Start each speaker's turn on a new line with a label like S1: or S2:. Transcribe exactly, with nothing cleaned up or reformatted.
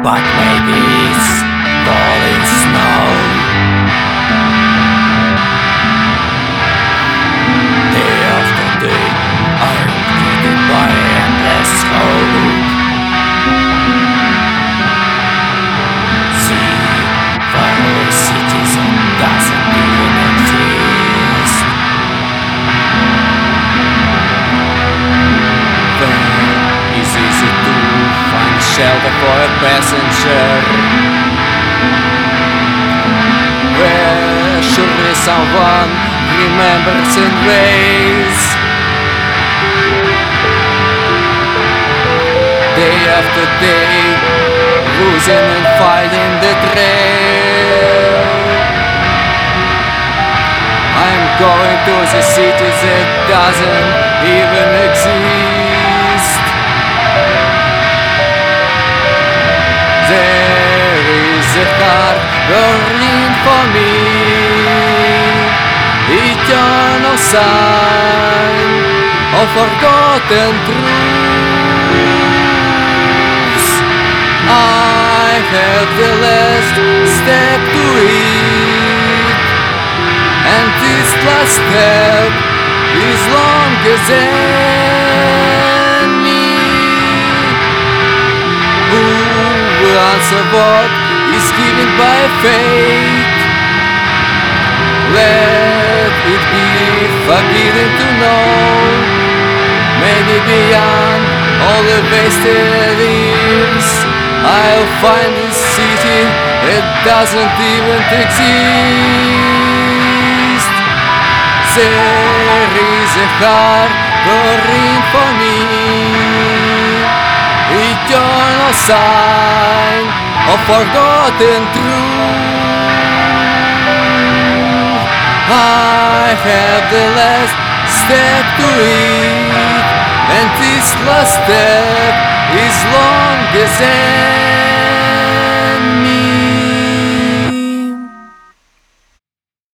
S1: but maybe it's falling snow. Day after day, I'm greeted by endless hope. See, faraway cities that doesn't even exist. There is easy to find shelter for a passenger, where surely someone remembers and waits. Day after day, losing and fighting the trail. I'm going to the city that doesn't even exist. There is a heart burning for me, eternal sign of forgotten truths. I have the last step to it, and this last step is longer than me. Who will answer what is given by fate? Let it be forbidden to know. Maybe beyond all the wasted years, I'll find this city that doesn't even exist. There is a heart burning for me, eternal sign of forgotten truth. I have the last step to it, and this last step is longer than